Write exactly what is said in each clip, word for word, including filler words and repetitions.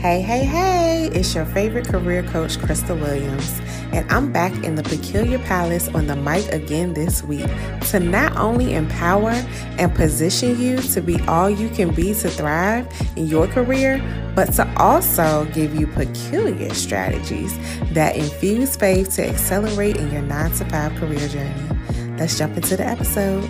Hey, hey, hey, it's your favorite career coach, Crystal Williams, and I'm back in the Peculiar Palace on the mic again this week to not only empower and position you to be all you can be to thrive in your career, but to also give you peculiar strategies that infuse faith to accelerate in your nine to five career journey. Let's jump into the episode.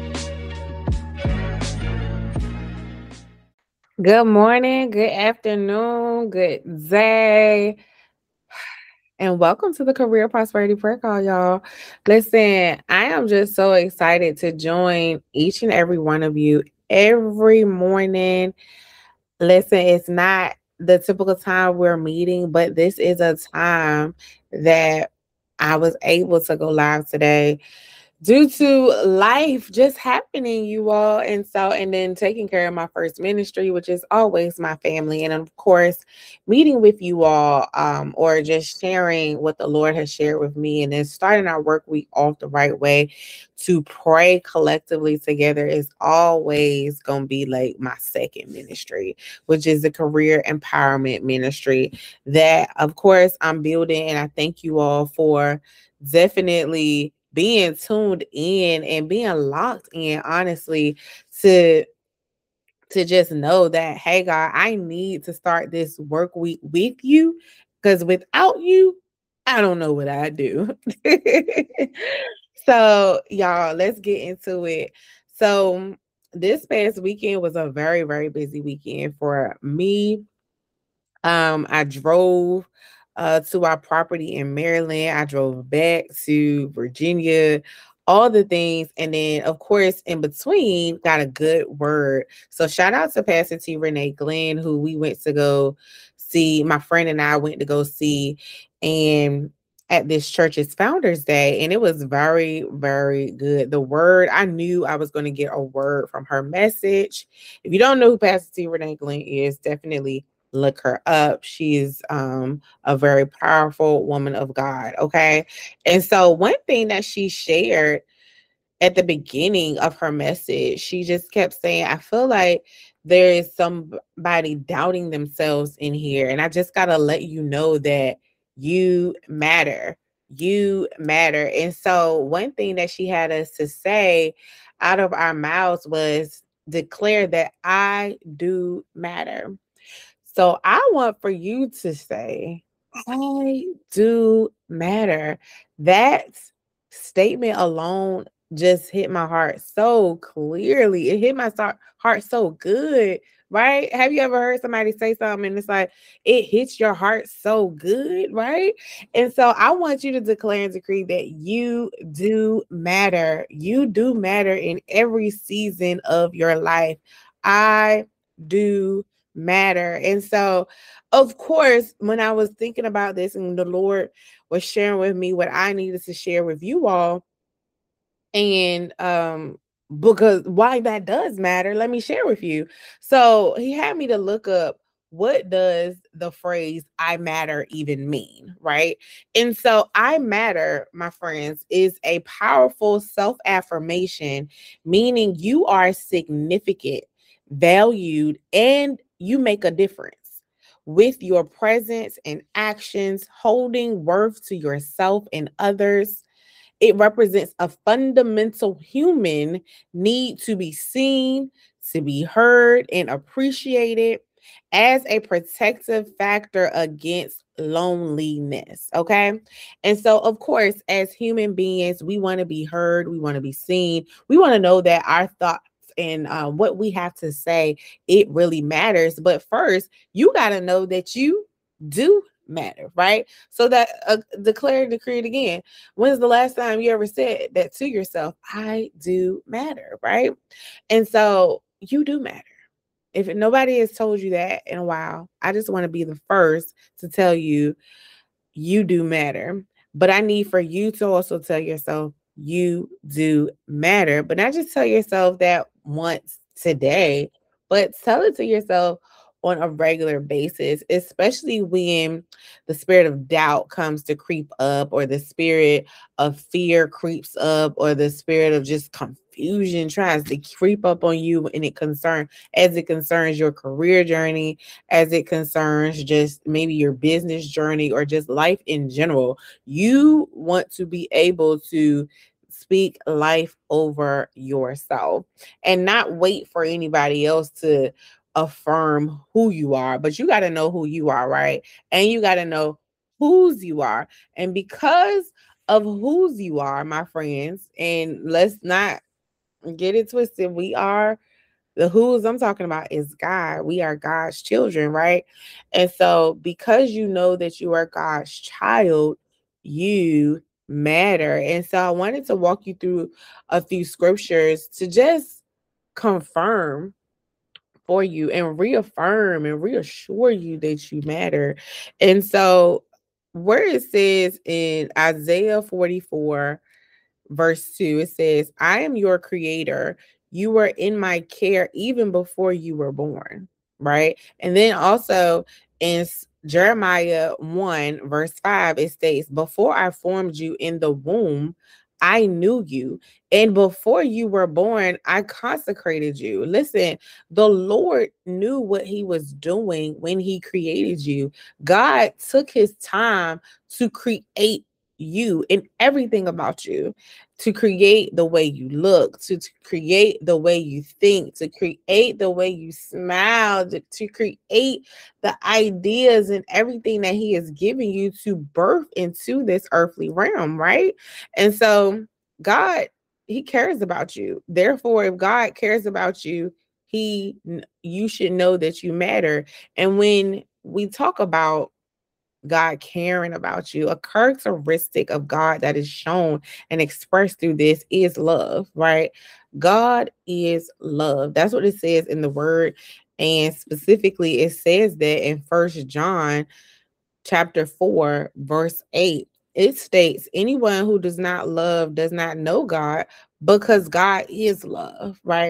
Good morning, good afternoon, good day, and welcome to the Career Prosperity Prayer Call, y'all. Listen, I am just so excited to join each and every one of you every morning. Listen, it's not the typical time we're meeting, but this is a time that I was able to go live today due to life just happening, you all. And so, and then taking care of my first ministry, which is always my family. And of course, meeting with you all, um, or just sharing what the Lord has shared with me. And then starting our work week off the right way to pray collectively together is always going to be like my second ministry, which is the career empowerment ministry that, of course, I'm building. And I thank you all for definitely being tuned in and being locked in, honestly, to to just know that, hey, God, I need to start this work week with you, because without you, I don't know what I do. So, y'all, let's get into it. So, this past weekend was a very, very busy weekend for me. Um, I drove uh, to our property in Maryland. I drove back to Virginia, all the things. And then, of course, in between, got a good word. So shout out to Pastor T. Renee Glenn, who we went to go see. My friend and I went to go see. And at this church's Founders Day, and it was very, very good. The word, I knew I was going to get a word from her message. If you don't know who Pastor T. Renee Glenn is, definitely look her up. She's um, a very powerful woman of God. Okay. And so one thing that she shared at the beginning of her message, she just kept saying, I feel like there is somebody doubting themselves in here. And I just got to let you know that you matter. You matter. And so one thing that she had us to say out of our mouths was declare that I do matter. So I want for you to say, I do matter. That statement alone just hit my heart so clearly. It hit my heart so good, right? Have you ever heard somebody say something and it's like, it hits your heart so good, right? And so I want you to declare and decree that you do matter. You do matter in every season of your life. I do matter. And so, of course, when I was thinking about this and the Lord was sharing with me what I needed to share with you all, and um because why that does matter, let me share with you. So he had me to look up, what does the phrase I matter even mean, right? And so I matter, my friends, is a powerful self-affirmation, meaning you are significant, valued, and you make a difference with your presence and actions, holding worth to yourself and others. It represents a fundamental human need to be seen, to be heard, and appreciated as a protective factor against loneliness. Okay. And so, of course, as human beings, we want to be heard, we want to be seen, we want to know that our thoughts and uh, what we have to say, it really matters. But first, you got to know that you do matter, right? So that uh, declare and decree it again. When's the last time you ever said that to yourself? I do matter, right? And so you do matter. If nobody has told you that in a while, I just want to be the first to tell you, you do matter. But I need for you to also tell yourself, you do matter. But not just tell yourself that once today, but tell it to yourself on a regular basis, especially when the spirit of doubt comes to creep up, or the spirit of fear creeps up, or the spirit of just confusion confusion tries to creep up on you, and it concern as it concerns your career journey, as it concerns just maybe your business journey or just life in general, you want to be able to speak life over yourself and not wait for anybody else to affirm who you are, but you got to know who you are, right? And you got to know whose you are. And because of whose you are, my friends, and let's not get it twisted, we are the who's I'm talking about is God. We are God's children, right? And so because you know that you are God's child, you matter. And so I wanted to walk you through a few scriptures to just confirm for you and reaffirm and reassure you that you matter. And so where it says in Isaiah forty-four verse two, it says, I am your creator. You were in my care even before you were born, right? And then also in Jeremiah one, verse five, it states, before I formed you in the womb, I knew you. And before you were born, I consecrated you. Listen, the Lord knew what he was doing when he created you. God took his time to create you and everything about you, to create the way you look, to, to create the way you think, to create the way you smile, to, to create the ideas and everything that he has given you to birth into this earthly realm, right? And so God, he cares about you. Therefore, if God cares about you, he you should know that you matter. And when we talk about God caring about you, a characteristic of God that is shown and expressed through this is love, right? God is love. That's what it says in the word. And specifically, it says that in First John chapter four, verse eight. It states, anyone who does not love does not know God, because God is love, right?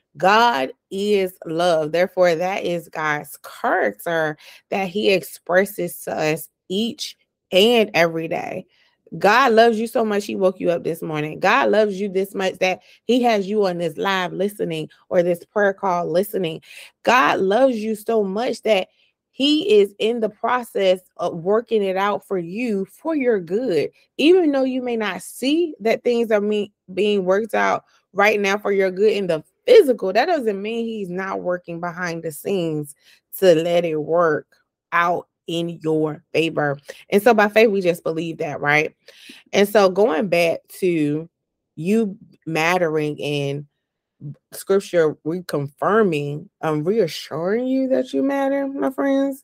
God is love. Therefore, that is God's character that he expresses to us each and every day. God loves you so much, he woke you up this morning. God loves you this much that he has you on this live listening or this prayer call listening. God loves you so much that he is in the process of working it out for you for your good. Even though you may not see that things are me- being worked out right now for your good in the physical, that doesn't mean he's not working behind the scenes to let it work out in your favor. And so by faith, we just believe that, right? And so going back to you mattering in scripture, reconfirming, um, reassuring you that you matter, my friends.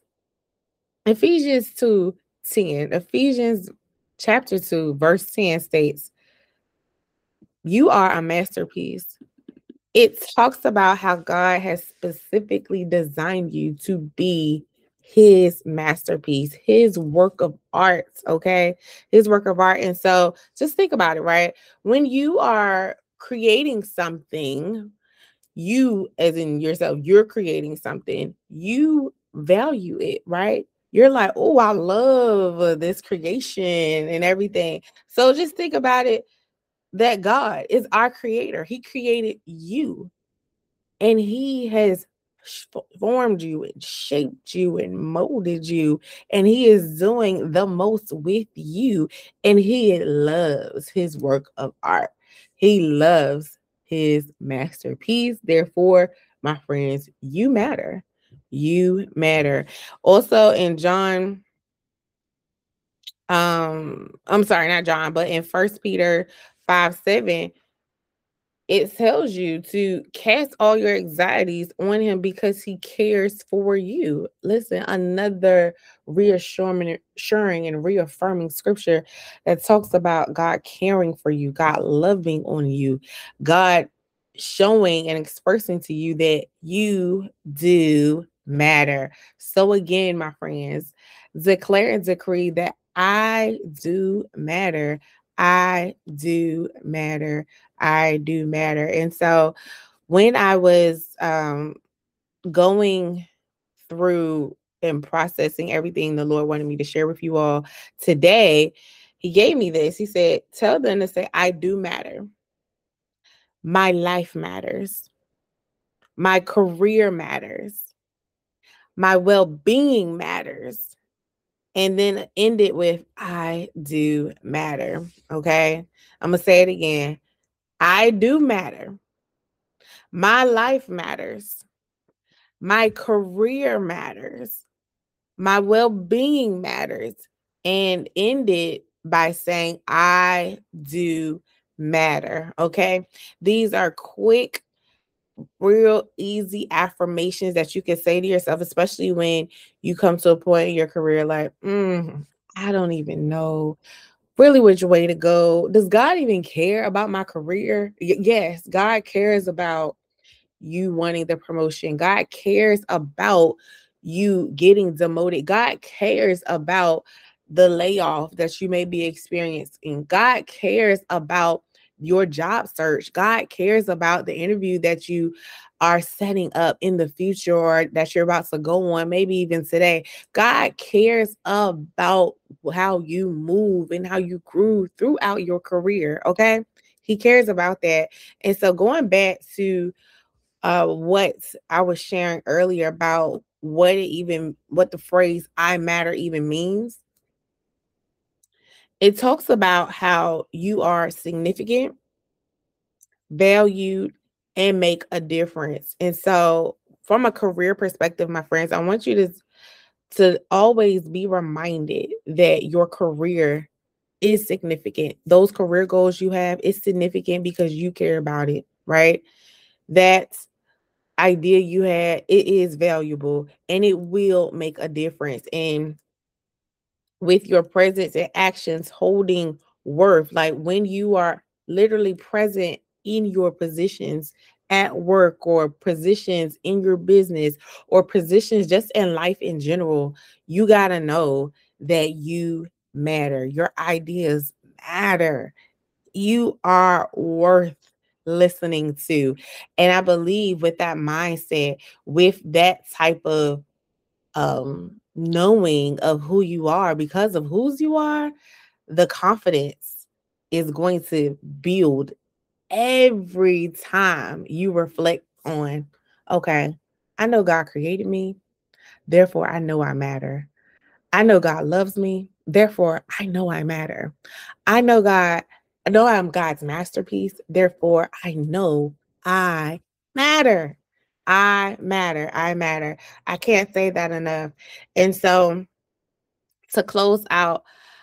Ephesians two ten, Ephesians chapter two, verse ten states, you are a masterpiece. It talks about how God has specifically designed you to be his masterpiece, his work of art, okay? His work of art. And so just think about it, right? When you are creating something, you, as in yourself, you're creating something, you value it, right? You're like, oh, I love this creation and everything. So just think about it, that God is our creator. He created you. And he has formed you and shaped you and molded you. And he is doing the most with you. And he loves his work of art. He loves his masterpiece. Therefore, my friends, you matter. You matter. Also in John, um, I'm sorry, not John, but in First Peter five seven, it tells you to cast all your anxieties on him because he cares for you. Listen, another reassuring assuring and reaffirming scripture that talks about God caring for you, God loving on you, God showing and expressing to you that you do matter. So again, my friends, declare and decree that I do matter. I do matter. I do matter. And so when I was um, going through and processing everything the Lord wanted me to share with you all today, he gave me this. He said, tell them to say, I do matter. My life matters. My career matters. My well-being matters. And then end it with I do matter. Okay. I'm going to say it again. I do matter. My life matters. My career matters. My well-being matters. And end it by saying I do matter. Okay. These are quick, real easy affirmations that you can say to yourself, especially when you come to a point in your career like, mm, I don't even know really which way to go. Does God even care about my career? Y- yes, God cares about you wanting the promotion. God cares about you getting demoted. God cares about the layoff that you may be experiencing. God cares about your job search. God cares about the interview that you are setting up in the future or that you're about to go on, maybe even today. God cares about how you move and how you grew throughout your career. Okay. He cares about that. And so going back to uh, what I was sharing earlier about what it even, what the phrase I matter even means. It talks about how you are significant, valued, and make a difference. And so, from a career perspective, my friends, I want you to, to always be reminded that your career is significant. Those career goals you have is significant because you care about it, right? That's idea you had, it is valuable and it will make a difference. And with your presence and actions holding worth, like when you are literally present in your positions at work or positions in your business or positions just in life in general, you got to know that you matter. Your ideas matter. You are worth listening to. And I believe with that mindset, with that type of um knowing of who you are because of whose you are, the confidence is going to build every time you reflect on, okay, I know God created me, therefore I know I matter. I know God loves me. Therefore, I know I matter. I know God, I know I'm God's masterpiece. Therefore, I know I matter. I matter. I matter. I can't say that enough. And so to close out,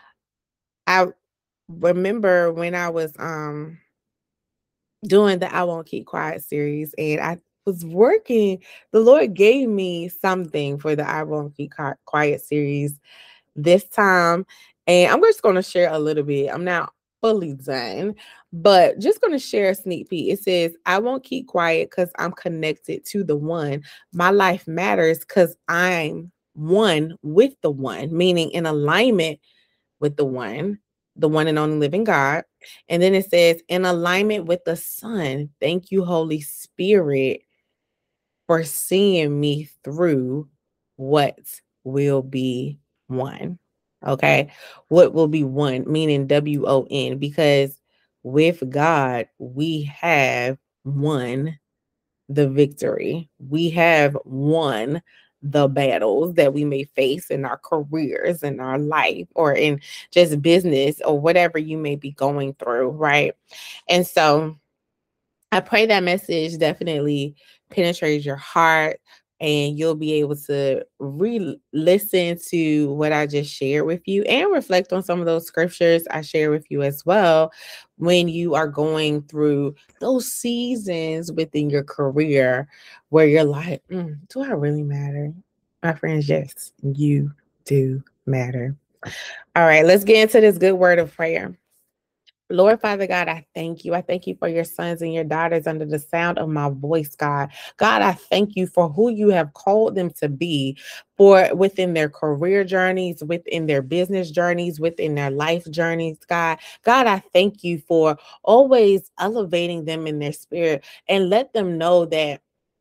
I remember when I was um doing the I Won't Keep Quiet series and I was working, the Lord gave me something for the I Won't Keep Quiet series this time. And I'm just going to share a little bit. I'm not fully done, but just going to share a sneak peek. It says, I won't keep quiet because I'm connected to the one. My life matters because I'm one with the one, meaning in alignment with the one, the one and only living God. And then it says, in alignment with the Son. Thank you, Holy Spirit, for seeing me through what will be one. Okay. What will be one, meaning W O N, because with God, we have won the victory. We have won the battles that we may face in our careers, in our life, or in just business, or whatever you may be going through. Right. And so, I pray that message definitely penetrates your heart and you'll be able to re-listen to what I just shared with you and reflect on some of those scriptures I share with you as well when you are going through those seasons within your career where you're like, mm, do I really matter? My friends, yes, you do matter. All right, let's get into this good word of prayer. Lord Father God, I thank you. I thank you for your sons and your daughters under the sound of my voice, God. God, I thank you for who you have called them to be for within their career journeys, within their business journeys, within their life journeys, God. God, I thank you for always elevating them in their spirit and let them know that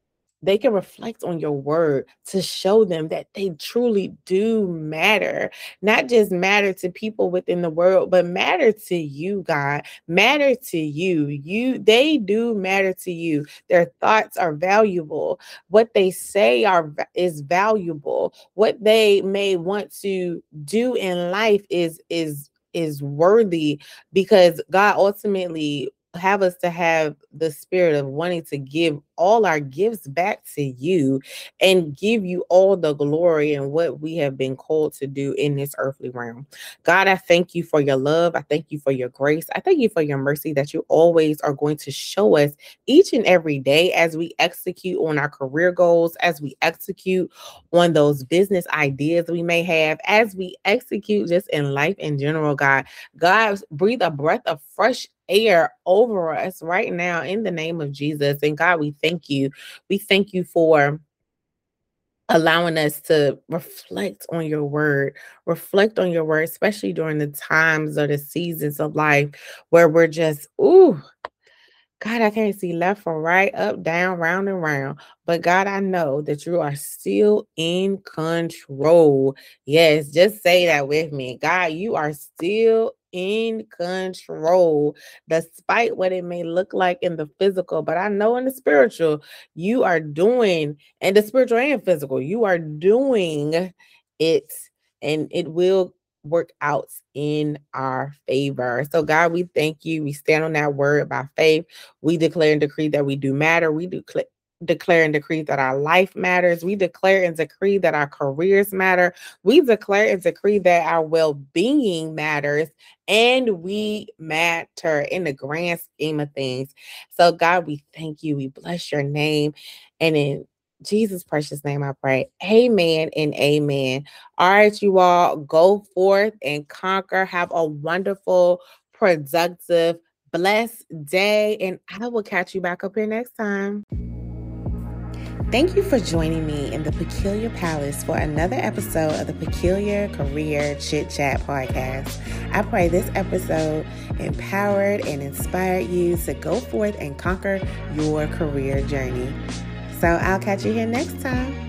they can reflect on your word to show them that they truly do matter, not just matter to people within the world, but matter to you, God, matter to you. You, they do matter to you. Their thoughts are valuable. What they say are is valuable. What they may want to do in life is is is worthy, because God ultimately have us to have the spirit of wanting to give all our gifts back to you and give you all the glory and what we have been called to do in this earthly realm. God, I thank you for your love. I thank you for your grace. I thank you for your mercy that you always are going to show us each and every day as we execute on our career goals, as we execute on those business ideas we may have, as we execute just in life in general, God. God, breathe a breath of fresh air over us right now in the name of Jesus. And God, we thank you. We thank you for allowing us to reflect on your word, reflect on your word, especially during the times or the seasons of life where we're just, ooh, God, I can't see left or right, up, down, round and round. But God, I know that you are still in control. Yes, just say that with me. God, you are still in control, despite what it may look like in the physical. But I know in the spiritual, you are doing, and the spiritual and physical, you are doing it, and it will work out in our favor. So God, we thank you. We stand on that word by faith. We declare and decree that we do matter. We declare declare and decree that our life matters. We declare and decree that our careers matter. We declare and decree that our well-being matters, and we matter in the grand scheme of things. So God, we thank you. We bless your name. And in Jesus' precious name, I pray. Amen and amen. All right, you all, go forth and conquer. Have a wonderful, productive, blessed day, and I will catch you back up here next time. Thank you for joining me in the Peculiar Palace for another episode of the Peculiar Career Chit Chat podcast. I pray this episode empowered and inspired you to go forth and conquer your career journey. So I'll catch you here next time.